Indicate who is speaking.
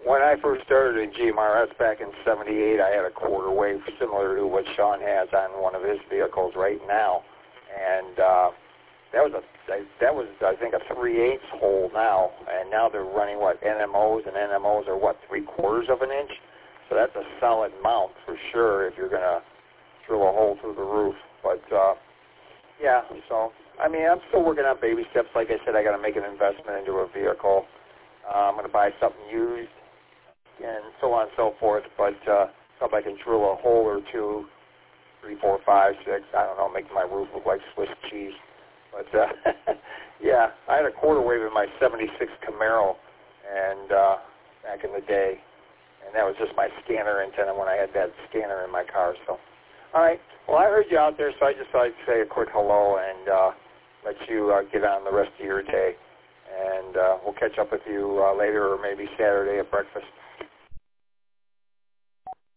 Speaker 1: when I first started in GMRS back in '78, I had a quarter wave similar to what Sean has on one of his vehicles right now, and that was I think a 3/8 hole now, and now they're running what NMOs, and NMOs are what 3/4 of an inch, so that's a solid mount for sure if you're gonna drill a hole through the roof. But yeah, so I mean I'm still working on baby steps. Like I said, I got to make an investment into a vehicle. I'm going to buy something used and so on and so forth. But if I can drill a hole or two, 3, 4, 5, 6, I don't know, make my roof look like Swiss cheese. But yeah, I had a quarter wave in my '76 Camaro, and back in the day, and that was just my scanner antenna when I had that scanner in my car. So, all right. Well, I heard you out there, so I just thought I'd say a quick hello and let you get on the rest of your day. And we'll catch up with you later or maybe Saturday at breakfast.